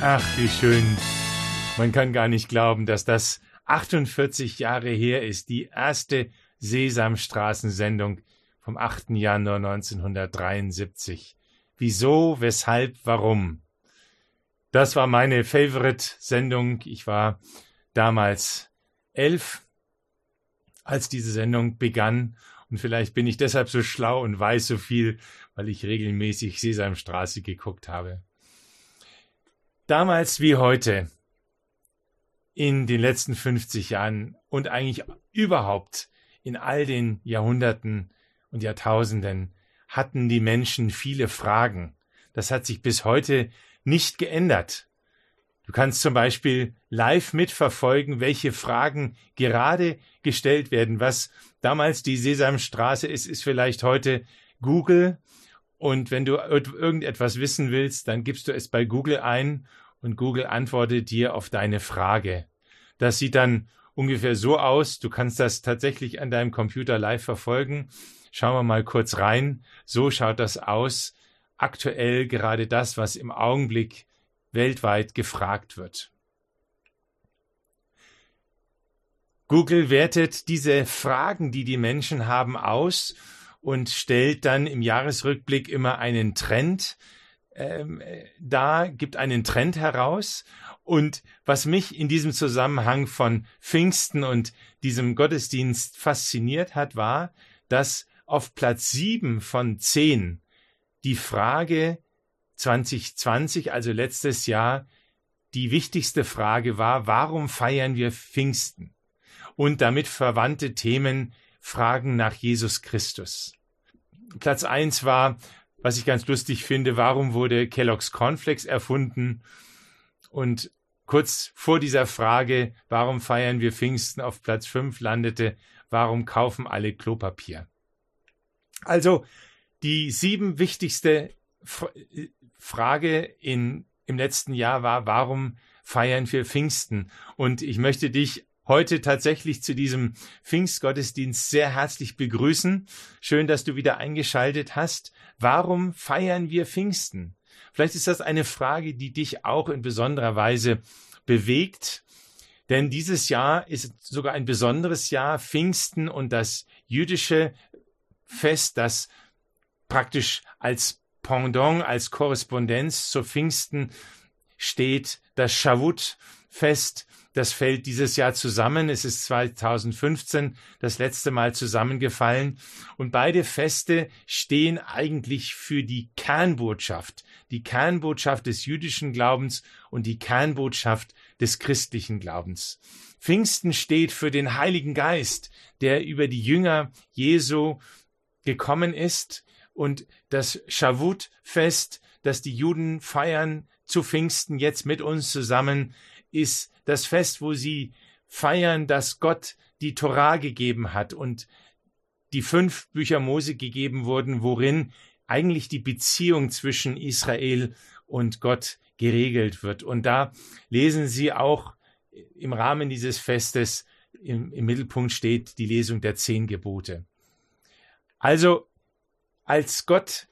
Ach, wie schön. Man kann gar nicht glauben, dass das 48 Jahre her ist. Die erste Sesamstraßensendung vom 8. Januar 1973. Wieso, weshalb, warum? Das war meine Favorite-Sendung. Ich war damals 11, als diese Sendung begann. Und vielleicht bin ich deshalb so schlau und weiß so viel, weil ich regelmäßig Sesamstraße geguckt habe. Damals wie heute, in den letzten 50 Jahren und eigentlich überhaupt in all den Jahrhunderten und Jahrtausenden hatten die Menschen viele Fragen. Das hat sich bis heute nicht geändert. Du kannst zum Beispiel live mitverfolgen, welche Fragen gerade gestellt werden. Was damals die Sesamstraße ist, ist vielleicht heute Google. Und wenn du irgendetwas wissen willst, dann gibst du es bei Google ein und Google antwortet dir auf deine Frage. Das sieht dann ungefähr so aus. Du kannst das tatsächlich an deinem Computer live verfolgen. Schauen wir mal kurz rein. So schaut das aus. Aktuell gerade das, was im Augenblick weltweit gefragt wird. Google wertet diese Fragen, die die Menschen haben, aus und stellt dann im Jahresrückblick immer einen Trend gibt einen Trend heraus. Und was mich in diesem Zusammenhang von Pfingsten und diesem Gottesdienst fasziniert hat, war, dass auf Platz 7 von 10 die Frage 2020, also letztes Jahr, die wichtigste Frage war, warum feiern wir Pfingsten? Und damit verwandte Themen, Fragen nach Jesus Christus. Platz 1 war, was ich ganz lustig finde, warum wurde Kellogg's Cornflakes erfunden? Und kurz vor dieser Frage, warum feiern wir Pfingsten, auf Platz 5 landete, warum kaufen alle Klopapier? Also die 7 wichtigste Frage im letzten Jahr war, warum feiern wir Pfingsten? Und ich möchte dich heute tatsächlich zu diesem Pfingstgottesdienst sehr herzlich begrüßen. Schön, dass du wieder eingeschaltet hast. Warum feiern wir Pfingsten? Vielleicht ist das eine Frage, die dich auch in besonderer Weise bewegt. Denn dieses Jahr ist sogar ein besonderes Jahr. Pfingsten und das jüdische Fest, das praktisch als Pendant, als Korrespondenz zu Pfingsten steht, das Shavuot-Fest. Das fällt dieses Jahr zusammen. Es ist 2015 das letzte Mal zusammengefallen. Und beide Feste stehen eigentlich für die Kernbotschaft des jüdischen Glaubens und die Kernbotschaft des christlichen Glaubens. Pfingsten steht für den Heiligen Geist, der über die Jünger Jesu gekommen ist. Und das Shavuot-Fest, das die Juden feiern zu Pfingsten jetzt mit uns zusammen, ist das Fest, wo sie feiern, dass Gott die Torah gegeben hat und die 5 Bücher Mose gegeben wurden, worin eigentlich die Beziehung zwischen Israel und Gott geregelt wird. Und da lesen sie auch im Rahmen dieses Festes, im Mittelpunkt steht die Lesung der 10 Gebote. Also, als Gott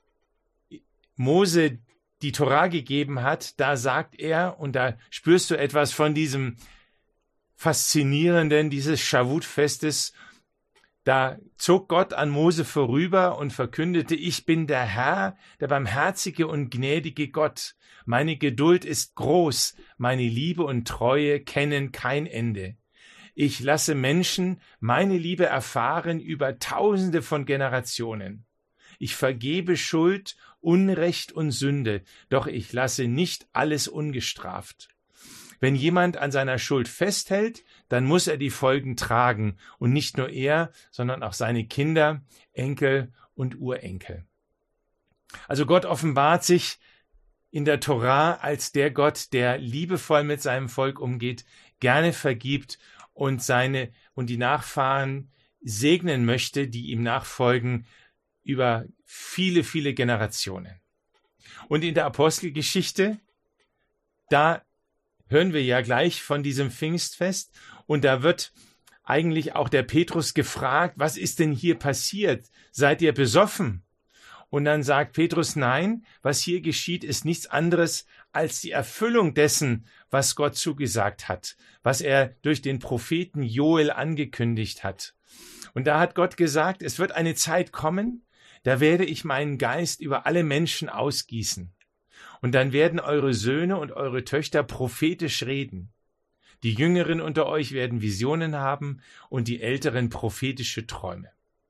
Mose die Torah gegeben hat, da sagt er, und da spürst du etwas von diesem Faszinierenden, dieses Shavuot-Festes, da zog Gott an Mose vorüber und verkündete, ich bin der Herr, der barmherzige und gnädige Gott. Meine Geduld ist groß, meine Liebe und Treue kennen kein Ende. Ich lasse Menschen meine Liebe erfahren über Tausende von Generationen. Ich vergebe Schuld, Unrecht und Sünde, doch ich lasse nicht alles ungestraft. Wenn jemand an seiner Schuld festhält, dann muss er die Folgen tragen, und nicht nur er, sondern auch seine Kinder, Enkel und Urenkel. Also Gott offenbart sich in der Torah als der Gott, der liebevoll mit seinem Volk umgeht, gerne vergibt und die Nachfahren segnen möchte, die ihm nachfolgen, über viele, viele Generationen. Und in der Apostelgeschichte, da hören wir ja gleich von diesem Pfingstfest, und da wird eigentlich auch der Petrus gefragt, was ist denn hier passiert? Seid ihr besoffen? Und dann sagt Petrus, nein, was hier geschieht, ist nichts anderes als die Erfüllung dessen, was Gott zugesagt hat, was er durch den Propheten Joel angekündigt hat. Und da hat Gott gesagt, es wird eine Zeit kommen, da werde ich meinen Geist über alle Menschen ausgießen. Und dann werden eure Söhne und eure Töchter prophetisch reden. Die Jüngeren unter euch werden Visionen haben und die Älteren prophetische Träume.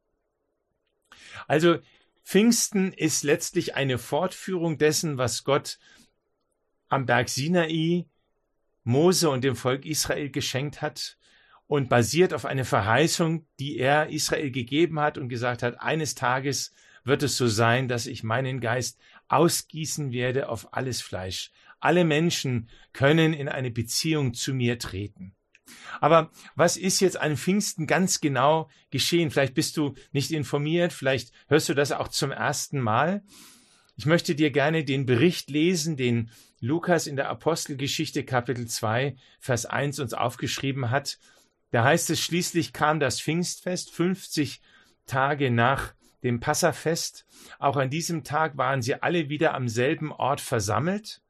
Also Pfingsten ist letztlich eine Fortführung dessen, was Gott am Berg Sinai Mose und dem Volk Israel geschenkt hat und basiert auf einer Verheißung, die er Israel gegeben hat und gesagt hat, eines Tages wird es so sein, dass ich meinen Geist ausgießen werde auf alles Fleisch. Alle Menschen können in eine Beziehung zu mir treten. Aber was ist jetzt an Pfingsten ganz genau geschehen? Vielleicht bist du nicht informiert, vielleicht hörst du das auch zum ersten Mal. Ich möchte dir gerne den Bericht lesen, den Lukas in der Apostelgeschichte Kapitel 2, Vers 1 uns aufgeschrieben hat. Da heißt es, schließlich kam das Pfingstfest, 50 Tage nach dem Passafest. Auch an diesem Tag waren sie alle wieder am selben Ort versammelt.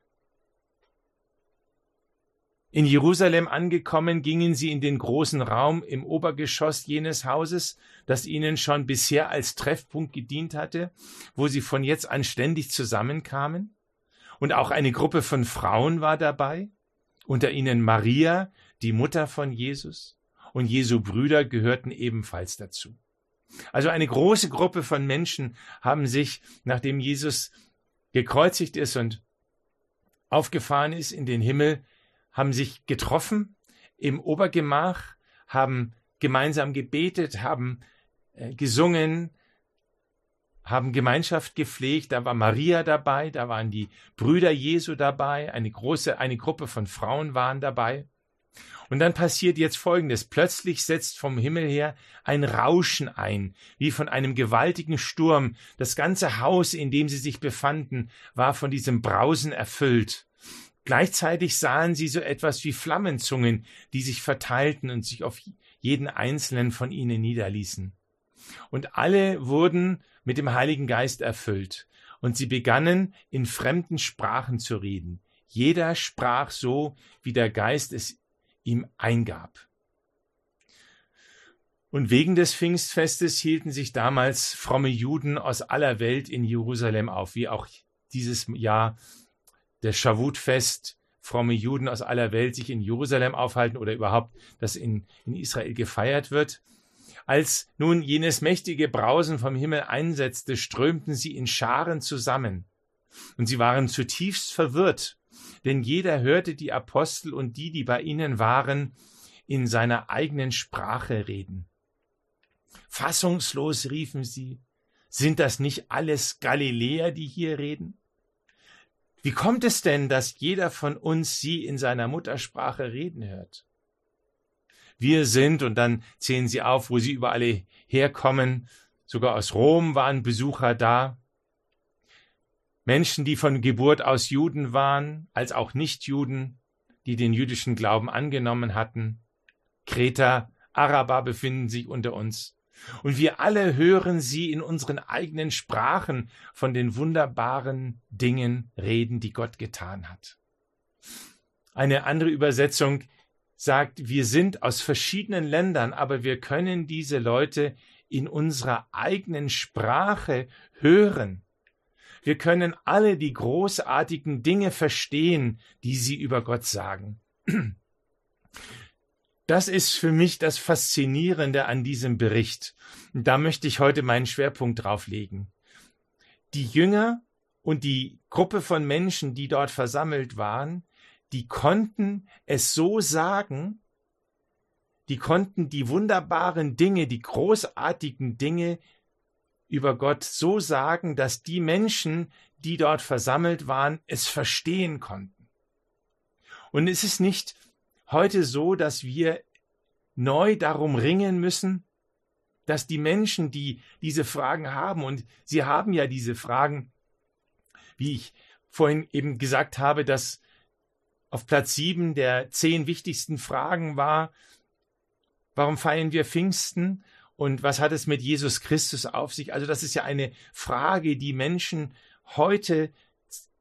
In Jerusalem angekommen, gingen sie in den großen Raum im Obergeschoss jenes Hauses, das ihnen schon bisher als Treffpunkt gedient hatte, wo sie von jetzt an ständig zusammenkamen. Und auch eine Gruppe von Frauen war dabei, unter ihnen Maria, die Mutter von Jesus, und Jesu Brüder gehörten ebenfalls dazu. Also eine große Gruppe von Menschen haben sich, nachdem Jesus gekreuzigt ist und aufgefahren ist in den Himmel, haben sich getroffen im Obergemach, haben gemeinsam gebetet, haben gesungen, haben Gemeinschaft gepflegt. Da war Maria dabei, da waren die Brüder Jesu dabei, eine Gruppe von Frauen waren dabei. Und dann passiert jetzt Folgendes. Plötzlich setzt vom Himmel her ein Rauschen ein, wie von einem gewaltigen Sturm. Das ganze Haus, in dem sie sich befanden, war von diesem Brausen erfüllt. Gleichzeitig sahen sie so etwas wie Flammenzungen, die sich verteilten und sich auf jeden einzelnen von ihnen niederließen. Und alle wurden mit dem Heiligen Geist erfüllt. Und sie begannen, in fremden Sprachen zu reden. Jeder sprach so, wie der Geist es ihm eingab. Und wegen des Pfingstfestes hielten sich damals fromme Juden aus aller Welt in Jerusalem auf, wie auch dieses Jahr das Schavut-Fest, fromme Juden aus aller Welt sich in Jerusalem aufhalten oder überhaupt, das in Israel gefeiert wird. Als nun jenes mächtige Brausen vom Himmel einsetzte, strömten sie in Scharen zusammen. Und sie waren zutiefst verwirrt, denn jeder hörte die Apostel und die bei ihnen waren, in seiner eigenen Sprache reden. Fassungslos riefen sie, sind das nicht alles Galiläer, die hier reden? Wie kommt es denn, dass jeder von uns sie in seiner Muttersprache reden hört? Wir sind, und dann zählen sie auf, wo sie überall herkommen, sogar aus Rom waren Besucher da, Menschen, die von Geburt aus Juden waren, als auch Nichtjuden, die den jüdischen Glauben angenommen hatten. Kreter, Araber befinden sich unter uns. Und wir alle hören sie in unseren eigenen Sprachen von den wunderbaren Dingen reden, die Gott getan hat. Eine andere Übersetzung sagt, wir sind aus verschiedenen Ländern, aber wir können diese Leute in unserer eigenen Sprache hören. Wir können alle die großartigen Dinge verstehen, die sie über Gott sagen. Das ist für mich das Faszinierende an diesem Bericht. Und da möchte ich heute meinen Schwerpunkt drauf legen. Die Jünger und die Gruppe von Menschen, die dort versammelt waren, die konnten es so sagen, die konnten die wunderbaren Dinge, die großartigen Dinge über Gott so sagen, dass die Menschen, die dort versammelt waren, es verstehen konnten. Und es ist nicht heute so, dass wir neu darum ringen müssen, dass die Menschen, die diese Fragen haben, und sie haben ja diese Fragen, wie ich vorhin eben gesagt habe, dass auf Platz 7 der 10 wichtigsten Fragen war, warum feiern wir Pfingsten und was hat es mit Jesus Christus auf sich? Also das ist ja eine Frage, die Menschen heute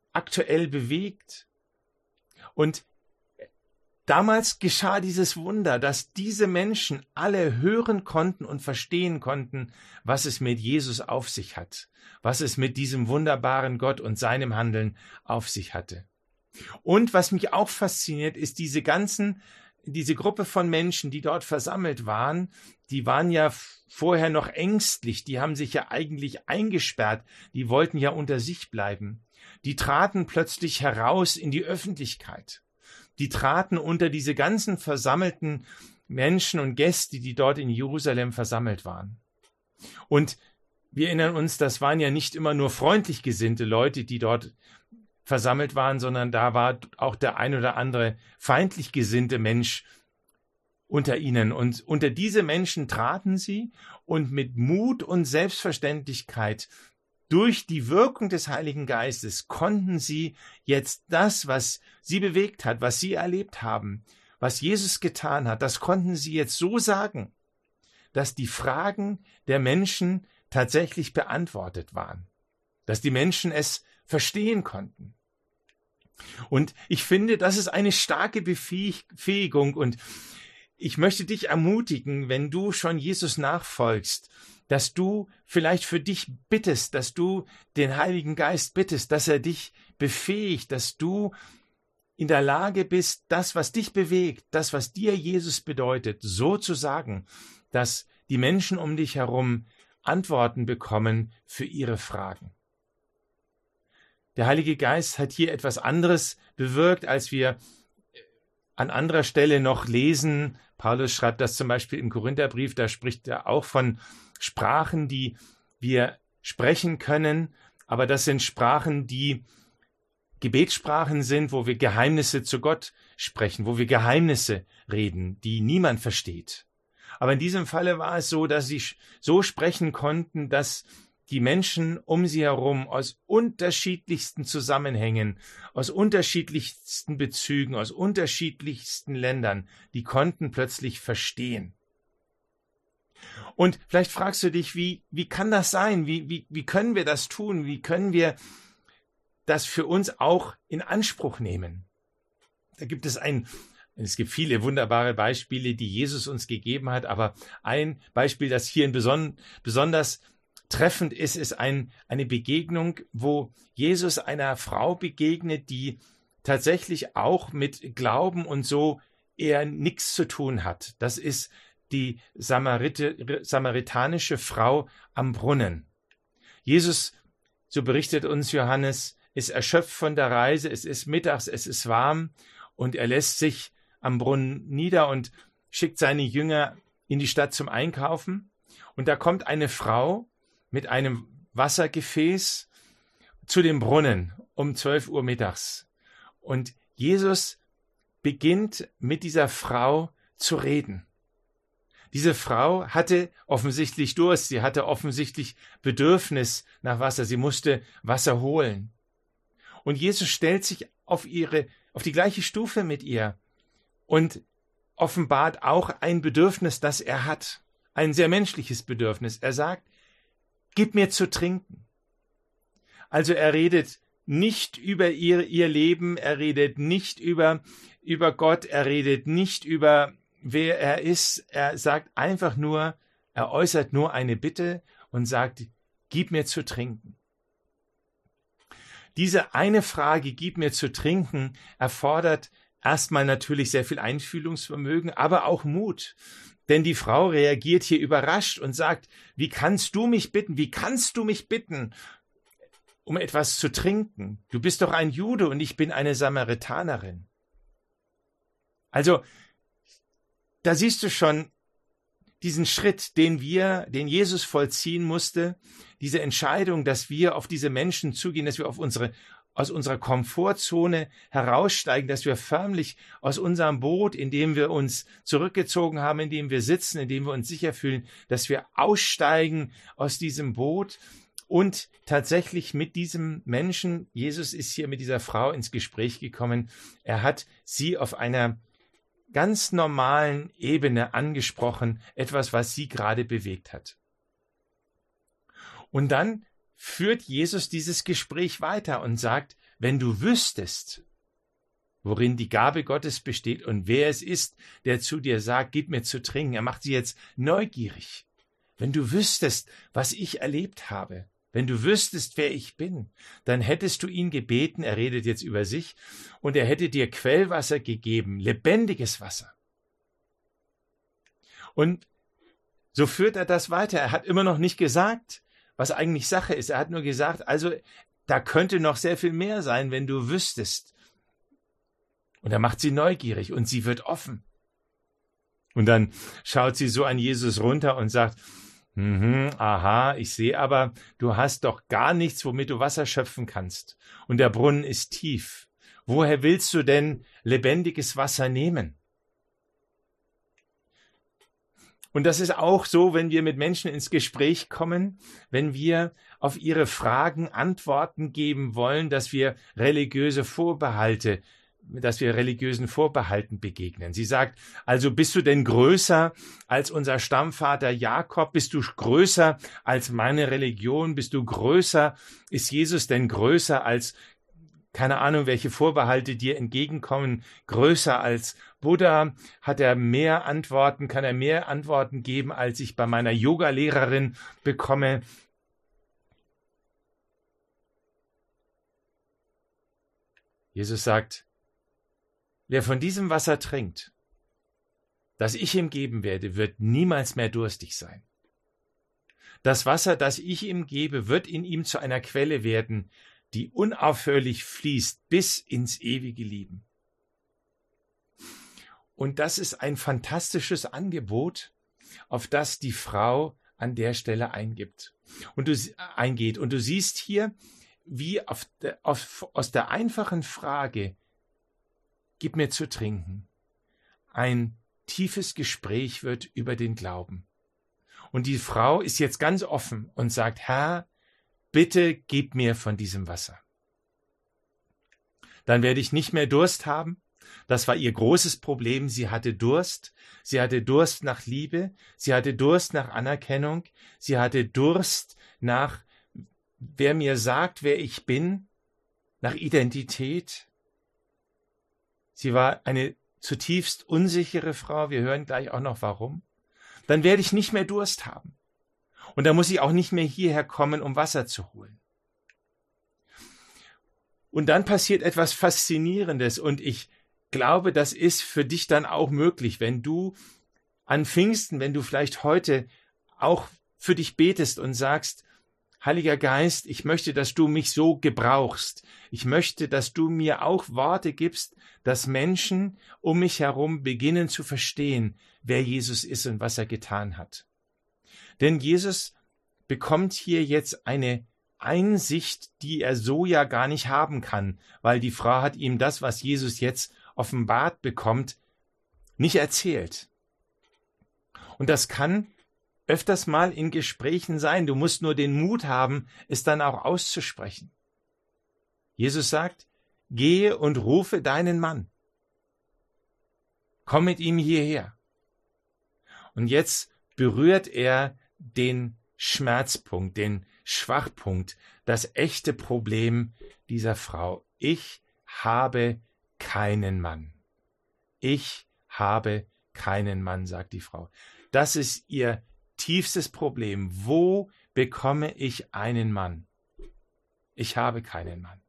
aktuell bewegt. Und damals geschah dieses Wunder, dass diese Menschen alle hören konnten und verstehen konnten, was es mit Jesus auf sich hat, was es mit diesem wunderbaren Gott und seinem Handeln auf sich hatte. Und was mich auch fasziniert, ist diese Gruppe von Menschen, die dort versammelt waren, die waren ja vorher noch ängstlich, die haben sich ja eigentlich eingesperrt, die wollten ja unter sich bleiben. Die traten plötzlich heraus in die Öffentlichkeit. Die traten unter diese ganzen versammelten Menschen und Gäste, die dort in Jerusalem versammelt waren. Und wir erinnern uns, das waren ja nicht immer nur freundlich gesinnte Leute, die dort versammelt waren, sondern da war auch der ein oder andere feindlich gesinnte Mensch unter ihnen. Und unter diese Menschen traten sie und mit Mut und Selbstverständlichkeit durch die Wirkung des Heiligen Geistes konnten sie jetzt das, was sie bewegt hat, was sie erlebt haben, was Jesus getan hat, das konnten sie jetzt so sagen, dass die Fragen der Menschen tatsächlich beantwortet waren, dass die Menschen es verstehen konnten. Und ich finde, das ist eine starke Befähigung und ich möchte dich ermutigen, wenn du schon Jesus nachfolgst, dass du vielleicht für dich bittest, dass du den Heiligen Geist bittest, dass er dich befähigt, dass du in der Lage bist, das, was dich bewegt, das, was dir Jesus bedeutet, so zu sagen, dass die Menschen um dich herum Antworten bekommen für ihre Fragen. Der Heilige Geist hat hier etwas anderes bewirkt, als wir an anderer Stelle noch lesen. Paulus schreibt das zum Beispiel im Korintherbrief, da spricht er auch von Sprachen, die wir sprechen können, aber das sind Sprachen, die Gebetssprachen sind, wo wir Geheimnisse zu Gott sprechen, wo wir Geheimnisse reden, die niemand versteht. Aber in diesem Falle war es so, dass sie so sprechen konnten, dass die Menschen um sie herum aus unterschiedlichsten Zusammenhängen, aus unterschiedlichsten Bezügen, aus unterschiedlichsten Ländern, die konnten plötzlich verstehen. Und vielleicht fragst du dich, wie kann das sein? Wie können wir das tun? Wie können wir das für uns auch in Anspruch nehmen? Da gibt es es gibt viele wunderbare Beispiele, die Jesus uns gegeben hat, aber ein Beispiel, das hier besonders treffend ist eine Begegnung, wo Jesus einer Frau begegnet, die tatsächlich auch mit Glauben und so eher nichts zu tun hat. Das ist die samaritanische Frau am Brunnen. Jesus, so berichtet uns Johannes, ist erschöpft von der Reise, es ist mittags, es ist warm und er lässt sich am Brunnen nieder und schickt seine Jünger in die Stadt zum Einkaufen. Und da kommt eine Frau mit einem Wassergefäß zu dem Brunnen um 12 Uhr mittags. Und Jesus beginnt mit dieser Frau zu reden. Diese Frau hatte offensichtlich Durst, sie hatte offensichtlich Bedürfnis nach Wasser, sie musste Wasser holen. Und Jesus stellt sich auf die gleiche Stufe mit ihr und offenbart auch ein Bedürfnis, das er hat, ein sehr menschliches Bedürfnis. Er sagt, gib mir zu trinken. Also er redet nicht über ihr Leben, er redet nicht über Gott, er redet nicht über wer er ist. Er sagt einfach nur, er äußert nur eine Bitte und sagt, gib mir zu trinken. Diese eine Frage, gib mir zu trinken, erfordert erstmal natürlich sehr viel Einfühlungsvermögen, aber auch Mut. Denn die Frau reagiert hier überrascht und sagt, wie kannst du mich bitten, um etwas zu trinken? Du bist doch ein Jude und ich bin eine Samaritanerin. Also, da siehst du schon diesen Schritt, den Jesus vollziehen musste, diese Entscheidung, dass wir auf diese Menschen zugehen, dass wir aus unserer Komfortzone heraussteigen, dass wir förmlich aus unserem Boot, in dem wir uns zurückgezogen haben, in dem wir sitzen, in dem wir uns sicher fühlen, dass wir aussteigen aus diesem Boot und tatsächlich mit diesem Menschen, Jesus ist hier mit dieser Frau ins Gespräch gekommen, er hat sie auf einer ganz normalen Ebene angesprochen, etwas, was sie gerade bewegt hat. Und dann führt Jesus dieses Gespräch weiter und sagt, wenn du wüsstest, worin die Gabe Gottes besteht und wer es ist, der zu dir sagt, gib mir zu trinken. Er macht sie jetzt neugierig. Wenn du wüsstest, was ich erlebt habe, wenn du wüsstest, wer ich bin, dann hättest du ihn gebeten, er redet jetzt über sich, und er hätte dir Quellwasser gegeben, lebendiges Wasser. Und so führt er das weiter. Er hat immer noch nicht gesagt, was eigentlich Sache ist. Er hat nur gesagt, also da könnte noch sehr viel mehr sein, wenn du wüsstest. Und er macht sie neugierig und sie wird offen. Und dann schaut sie so an Jesus runter und sagt, aha, ich sehe aber, du hast doch gar nichts, womit du Wasser schöpfen kannst. Und der Brunnen ist tief. Woher willst du denn lebendiges Wasser nehmen? Und das ist auch so, wenn wir mit Menschen ins Gespräch kommen, wenn wir auf ihre Fragen Antworten geben wollen, dass wir religiösen Vorbehalten begegnen. Sie sagt, also bist du denn größer als unser Stammvater Jakob? Bist du größer als meine Religion? Bist du größer? Ist Jesus denn größer als, keine Ahnung, welche Vorbehalte dir entgegenkommen? Größer als Buddha? Hat er mehr Antworten? Kann er mehr Antworten geben, als ich bei meiner Yoga-Lehrerin bekomme? Jesus sagt, wer von diesem Wasser trinkt, das ich ihm geben werde, wird niemals mehr durstig sein. Das Wasser, das ich ihm gebe, wird in ihm zu einer Quelle werden, die unaufhörlich fließt bis ins ewige Leben. Und das ist ein fantastisches Angebot, auf das die Frau an der Stelle eingeht. Und du siehst hier, wie aus der einfachen Frage, gib mir zu trinken, ein tiefes Gespräch wird über den Glauben. Und die Frau ist jetzt ganz offen und sagt, Herr, bitte gib mir von diesem Wasser. Dann werde ich nicht mehr Durst haben. Das war ihr großes Problem. Sie hatte Durst. Sie hatte Durst nach Liebe. Sie hatte Durst nach Anerkennung. Sie hatte Durst nach, wer mir sagt, wer ich bin, nach Identität. Sie war eine zutiefst unsichere Frau. Wir hören gleich auch noch warum. Dann werde ich nicht mehr Durst haben. Und dann muss ich auch nicht mehr hierher kommen, um Wasser zu holen. Und dann passiert etwas Faszinierendes. Und ich glaube, das ist für dich dann auch möglich, wenn du an Pfingsten, wenn du vielleicht heute auch für dich betest und sagst, Heiliger Geist, ich möchte, dass du mich so gebrauchst. Ich möchte, dass du mir auch Worte gibst, dass Menschen um mich herum beginnen zu verstehen, wer Jesus ist und was er getan hat. Denn Jesus bekommt hier jetzt eine Einsicht, die er so ja gar nicht haben kann, weil die Frau hat ihm das, was Jesus jetzt offenbart bekommt, nicht erzählt. Und das kann öfters mal in Gesprächen sein. Du musst nur den Mut haben, es dann auch auszusprechen. Jesus sagt, gehe und rufe deinen Mann. Komm mit ihm hierher. Und jetzt berührt er den Schmerzpunkt, den Schwachpunkt, das echte Problem dieser Frau. Ich habe keinen Mann. Ich habe keinen Mann, sagt die Frau. Das ist ihr tiefstes Problem. Wo bekomme ich einen Mann? Ich habe keinen Mann.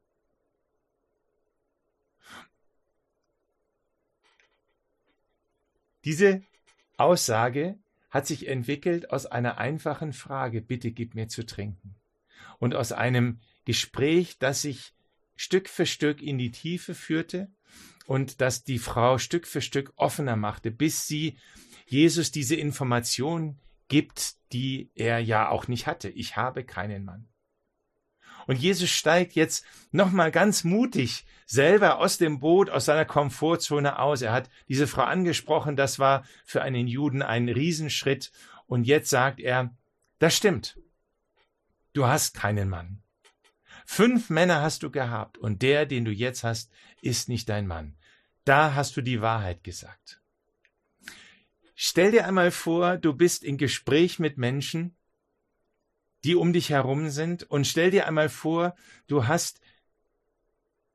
Diese Aussage hat sich entwickelt aus einer einfachen Frage, bitte gib mir zu trinken. Und aus einem Gespräch, das sich Stück für Stück in die Tiefe führte und das die Frau Stück für Stück offener machte, bis sie Jesus diese Information gibt, die er ja auch nicht hatte. Ich habe keinen Mann. Und Jesus steigt jetzt nochmal ganz mutig selber aus dem Boot, aus seiner Komfortzone aus. Er hat diese Frau angesprochen, das war für einen Juden ein Riesenschritt. Und jetzt sagt er, das stimmt, du hast keinen Mann. 5 Männer hast du gehabt und der, den du jetzt hast, ist nicht dein Mann. Da hast du die Wahrheit gesagt. Stell dir einmal vor, du bist in Gespräch mit Menschen, die um dich herum sind, und stell dir einmal vor, du hast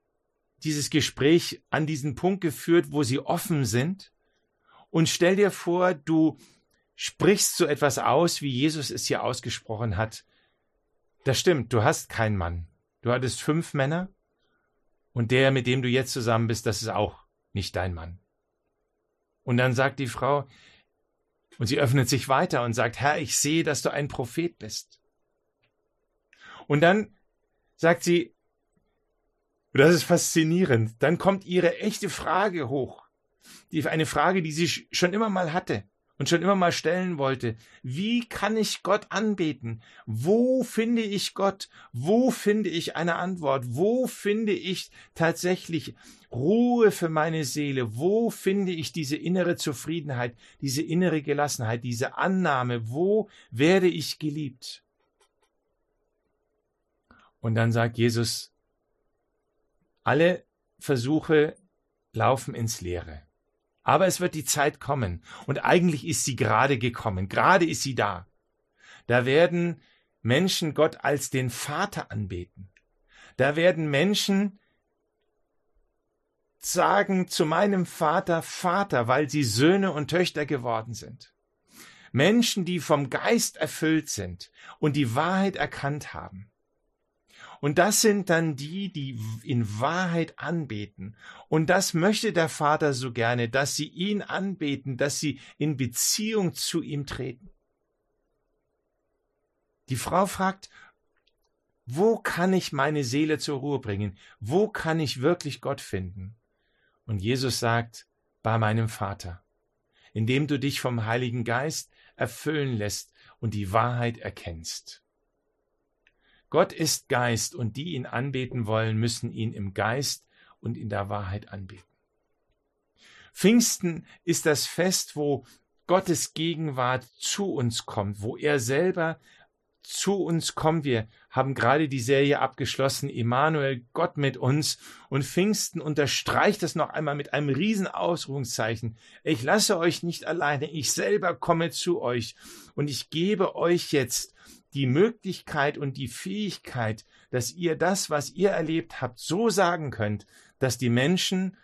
dieses Gespräch an diesen Punkt geführt, wo sie offen sind. Und stell dir vor, du sprichst so etwas aus, wie Jesus es hier ausgesprochen hat. Das stimmt, du hast keinen Mann. Du hattest 5 Männer und der, mit dem du jetzt zusammen bist, das ist auch nicht dein Mann. Und dann sagt die Frau, und sie öffnet sich weiter und sagt, Herr, ich sehe, dass du ein Prophet bist. Und dann sagt sie, das ist faszinierend, dann kommt ihre echte Frage hoch. Eine Frage, die sie schon immer mal hatte und schon immer mal stellen wollte. Wie kann ich Gott anbeten? Wo finde ich Gott? Wo finde ich eine Antwort? Wo finde ich tatsächlich Ruhe für meine Seele? Wo finde ich diese innere Zufriedenheit, diese innere Gelassenheit, diese Annahme? Wo werde ich geliebt? Und dann sagt Jesus, alle Versuche laufen ins Leere. Aber es wird die Zeit kommen. Und eigentlich ist sie gerade gekommen. Gerade ist sie da. Da werden Menschen Gott als den Vater anbeten. Da werden Menschen sagen zu meinem Vater, Vater, weil sie Söhne und Töchter geworden sind. Menschen, die vom Geist erfüllt sind und die Wahrheit erkannt haben. Und das sind dann die, die in Wahrheit anbeten. Und das möchte der Vater so gerne, dass sie ihn anbeten, dass sie in Beziehung zu ihm treten. Die Frau fragt, wo kann ich meine Seele zur Ruhe bringen? Wo kann ich wirklich Gott finden? Und Jesus sagt, bei meinem Vater, indem du dich vom Heiligen Geist erfüllen lässt und die Wahrheit erkennst. Gott ist Geist und die ihn anbeten wollen, müssen ihn im Geist und in der Wahrheit anbeten. Pfingsten ist das Fest, wo Gottes Gegenwart zu uns kommt, wo er selber zu uns kommt. Wir haben gerade die Serie abgeschlossen, Immanuel, Gott mit uns. Und Pfingsten unterstreicht das noch einmal mit einem riesen Ausrufungszeichen. Ich lasse euch nicht alleine, ich selber komme zu euch und ich gebe euch jetzt die Möglichkeit und die Fähigkeit, dass ihr das, was ihr erlebt habt, so sagen könnt, dass die Menschen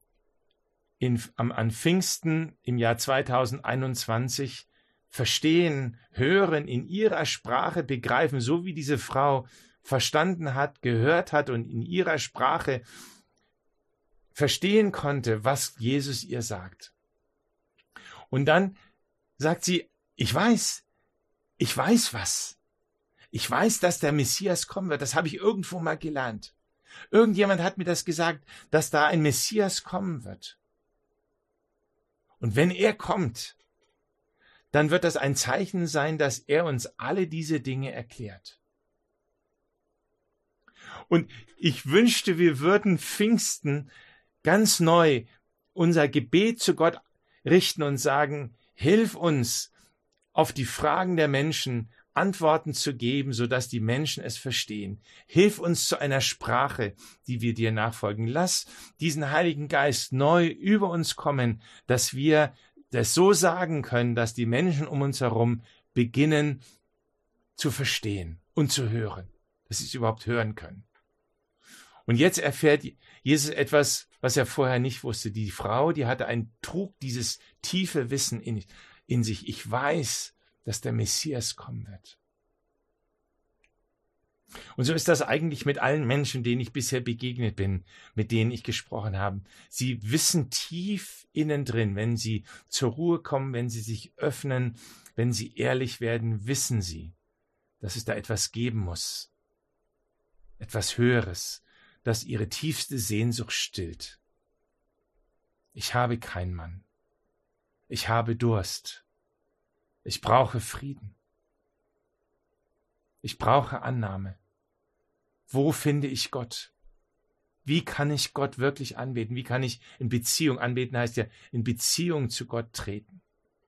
an Pfingsten im Jahr 2021 verstehen, hören, in ihrer Sprache begreifen, so wie diese Frau verstanden hat, gehört hat und in ihrer Sprache verstehen konnte, was Jesus ihr sagt. Und dann sagt sie, ich weiß was. Ich weiß, dass der Messias kommen wird. Das habe ich irgendwo mal gelernt. Irgendjemand hat mir das gesagt, dass da ein Messias kommen wird. Und wenn er kommt, dann wird das ein Zeichen sein, dass er uns alle diese Dinge erklärt. Und ich wünschte, wir würden Pfingsten ganz neu unser Gebet zu Gott richten und sagen, hilf uns, auf die Fragen der Menschen Antworten zu geben, sodass die Menschen es verstehen. Hilf uns zu einer Sprache, die wir dir nachfolgen. Lass diesen Heiligen Geist neu über uns kommen, dass wir das so sagen können, dass die Menschen um uns herum beginnen zu verstehen und zu hören, dass sie es überhaupt hören können. Und jetzt erfährt Jesus etwas, was er vorher nicht wusste. Die Frau, trug dieses tiefe Wissen in sich. Ich weiß, dass der Messias kommen wird. Und so ist das eigentlich mit allen Menschen, denen ich bisher begegnet bin, mit denen ich gesprochen habe. Sie wissen tief innen drin, wenn sie zur Ruhe kommen, wenn sie sich öffnen, wenn sie ehrlich werden, wissen sie, dass es da etwas geben muss. Etwas Höheres, das ihre tiefste Sehnsucht stillt. Ich habe keinen Mann. Ich habe Durst. Ich brauche Frieden. Ich brauche Annahme. Wo finde ich Gott? Wie kann ich Gott wirklich anbeten? Wie kann ich in Beziehung, anbeten heißt ja, in Beziehung zu Gott treten?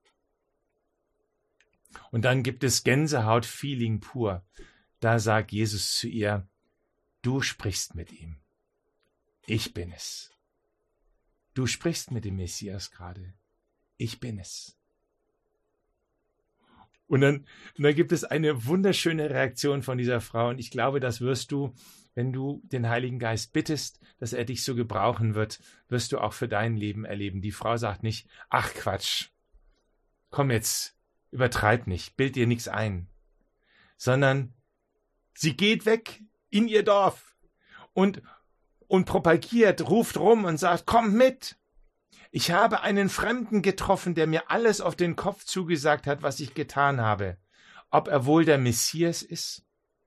Und dann gibt es Gänsehaut-Feeling pur. Da sagt Jesus zu ihr, du sprichst mit ihm. Ich bin es. Du sprichst mit dem Messias gerade. Ich bin es. Und dann gibt es eine wunderschöne Reaktion von dieser Frau. Und ich glaube, das wirst du, wenn du den Heiligen Geist bittest, dass er dich so gebrauchen wird, wirst du auch für dein Leben erleben. Die Frau sagt nicht, ach Quatsch, komm jetzt, übertreib nicht, bild dir nichts ein. Sondern sie geht weg in ihr Dorf und propagiert, ruft rum und sagt, komm mit. Ich habe einen Fremden getroffen, der mir alles auf den Kopf zugesagt hat, was ich getan habe. Ob er wohl der Messias ist?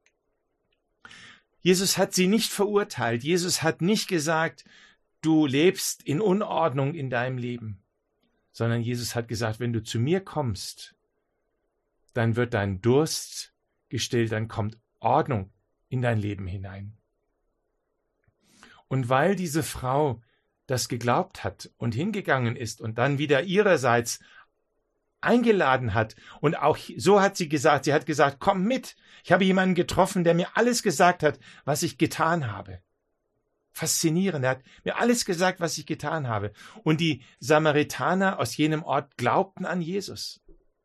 Jesus hat sie nicht verurteilt. Jesus hat nicht gesagt, du lebst in Unordnung in deinem Leben. Sondern Jesus hat gesagt, wenn du zu mir kommst, dann wird dein Durst gestillt, dann kommt Ordnung in dein Leben hinein. Und weil diese Frau das geglaubt hat und hingegangen ist und dann wieder ihrerseits eingeladen hat. Und auch so hat sie hat gesagt, komm mit. Ich habe jemanden getroffen, der mir alles gesagt hat, was ich getan habe. Faszinierend. Er hat mir alles gesagt, was ich getan habe. Und die Samaritaner aus jenem Ort glaubten an Jesus.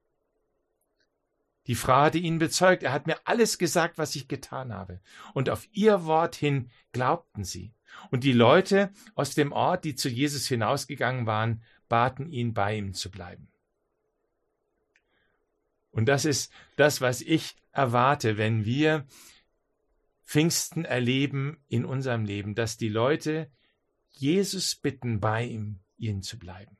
Die Frau hatte ihn bezeugt. Er hat mir alles gesagt, was ich getan habe. Und auf ihr Wort hin glaubten sie. Und die Leute aus dem Ort, die zu Jesus hinausgegangen waren, baten ihn, bei ihm zu bleiben. Und das ist das, was ich erwarte, wenn wir Pfingsten erleben in unserem Leben, dass die Leute Jesus bitten, bei ihnen zu bleiben.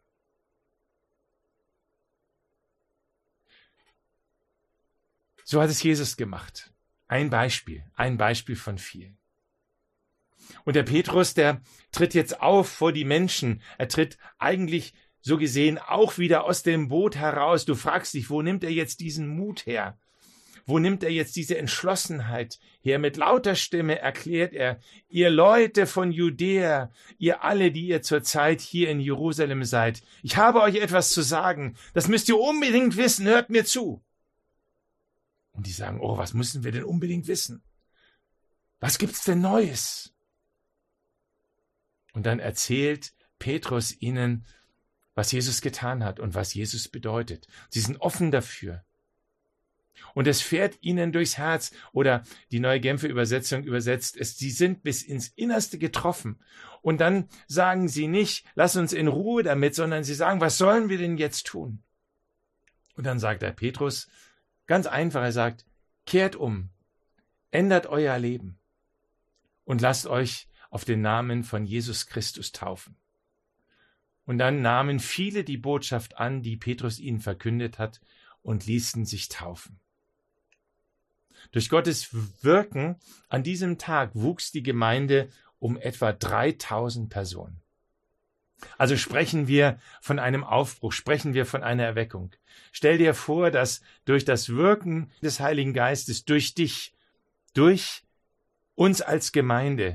So hat es Jesus gemacht. Ein Beispiel von vielen. Und der Petrus, der tritt jetzt auf vor die Menschen. Er tritt eigentlich so gesehen auch wieder aus dem Boot heraus. Du fragst dich, wo nimmt er jetzt diesen Mut her? Wo nimmt er jetzt diese Entschlossenheit her? Mit lauter Stimme erklärt er, ihr Leute von Judäa, ihr alle, die ihr zurzeit hier in Jerusalem seid, ich habe euch etwas zu sagen. Das müsst ihr unbedingt wissen. Hört mir zu. Und die sagen, oh, was müssen wir denn unbedingt wissen? Was gibt's denn Neues? Und dann erzählt Petrus ihnen, was Jesus getan hat und was Jesus bedeutet. Sie sind offen dafür. Und es fährt ihnen durchs Herz. Oder die Neue Genfer Übersetzung übersetzt es, sie sind bis ins Innerste getroffen. Und dann sagen sie nicht, lass uns in Ruhe damit, sondern sie sagen, was sollen wir denn jetzt tun? Und dann sagt der Petrus, ganz einfach, er sagt, kehrt um, ändert euer Leben und lasst euch auf den Namen von Jesus Christus taufen. Und dann nahmen viele die Botschaft an, die Petrus ihnen verkündet hat, und ließen sich taufen. Durch Gottes Wirken an diesem Tag wuchs die Gemeinde um etwa 3000 Personen. Also sprechen wir von einem Aufbruch, sprechen wir von einer Erweckung. Stell dir vor, dass durch das Wirken des Heiligen Geistes, durch dich, durch uns als Gemeinde,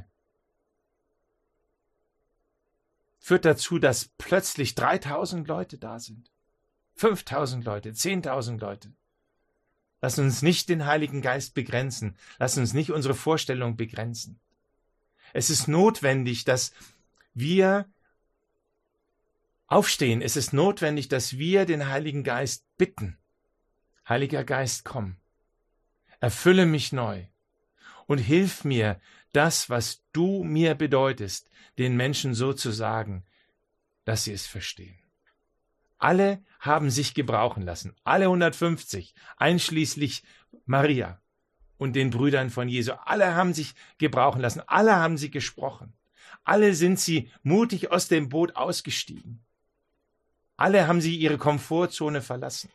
führt dazu, dass plötzlich 3000 Leute da sind. 5000 Leute, 10.000 Leute. Lass uns nicht den Heiligen Geist begrenzen. Lass uns nicht unsere Vorstellung begrenzen. Es ist notwendig, dass wir aufstehen. Es ist notwendig, dass wir den Heiligen Geist bitten. Heiliger Geist, komm. Erfülle mich neu und hilf mir, das, was du mir bedeutest, den Menschen so zu sagen, dass sie es verstehen. Alle haben sich gebrauchen lassen, alle 150, einschließlich Maria und den Brüdern von Jesu. Alle haben sich gebrauchen lassen, alle haben sie gesprochen. Alle sind sie mutig aus dem Boot ausgestiegen. Alle haben sie ihre Komfortzone verlassen.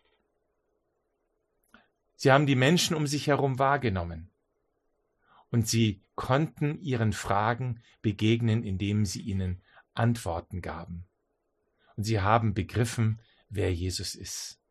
Sie haben die Menschen um sich herum wahrgenommen. Und sie konnten ihren Fragen begegnen, indem sie ihnen Antworten gaben. Und sie haben begriffen, wer Jesus ist.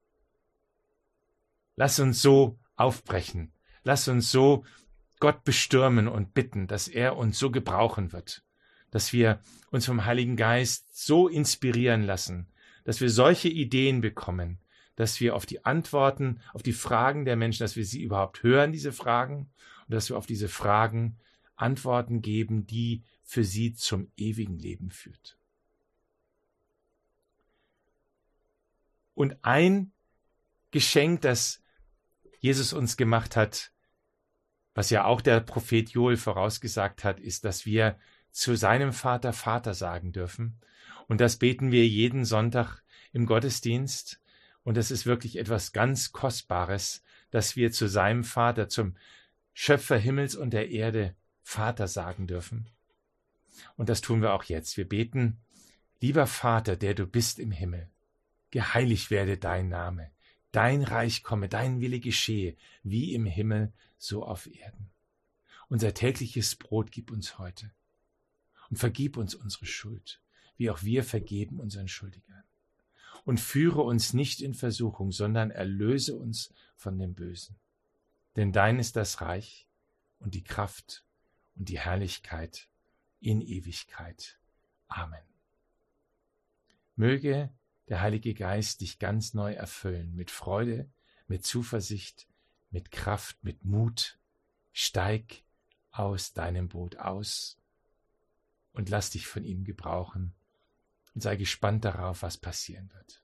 Lass uns so aufbrechen. Lass uns so Gott bestürmen und bitten, dass er uns so gebrauchen wird, dass wir uns vom Heiligen Geist so inspirieren lassen, dass wir solche Ideen bekommen, dass wir auf die Antworten, auf die Fragen der Menschen, dass wir sie überhaupt hören, diese Fragen, und dass wir auf diese Fragen Antworten geben, die für sie zum ewigen Leben führt. Und ein Geschenk, das Jesus uns gemacht hat, was ja auch der Prophet Joel vorausgesagt hat, ist, dass wir zu seinem Vater Vater sagen dürfen. Und das beten wir jeden Sonntag im Gottesdienst. Und das ist wirklich etwas ganz Kostbares, dass wir zu seinem Vater, zum Schöpfer Himmels und der Erde, Vater sagen dürfen. Und das tun wir auch jetzt. Wir beten: Lieber Vater, der du bist im Himmel, geheiligt werde dein Name, dein Reich komme, dein Wille geschehe, wie im Himmel, so auf Erden. Unser tägliches Brot gib uns heute und vergib uns unsere Schuld, wie auch wir vergeben unseren Schuldigern. Und führe uns nicht in Versuchung, sondern erlöse uns von dem Bösen. Denn dein ist das Reich und die Kraft und die Herrlichkeit in Ewigkeit. Amen. Möge der Heilige Geist dich ganz neu erfüllen, mit Freude, mit Zuversicht, mit Kraft, mit Mut. Steig aus deinem Boot aus und lass dich von ihm gebrauchen und sei gespannt darauf, was passieren wird.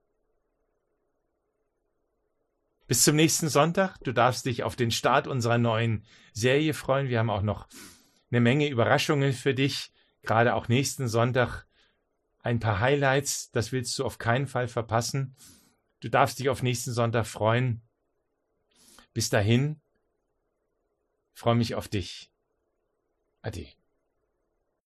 Bis zum nächsten Sonntag. Du darfst dich auf den Start unserer neuen Serie freuen. Wir haben auch noch eine Menge Überraschungen für dich. Gerade auch nächsten Sonntag ein paar Highlights. Das willst du auf keinen Fall verpassen. Du darfst dich auf nächsten Sonntag freuen. Bis dahin, freue mich auf dich. Ade.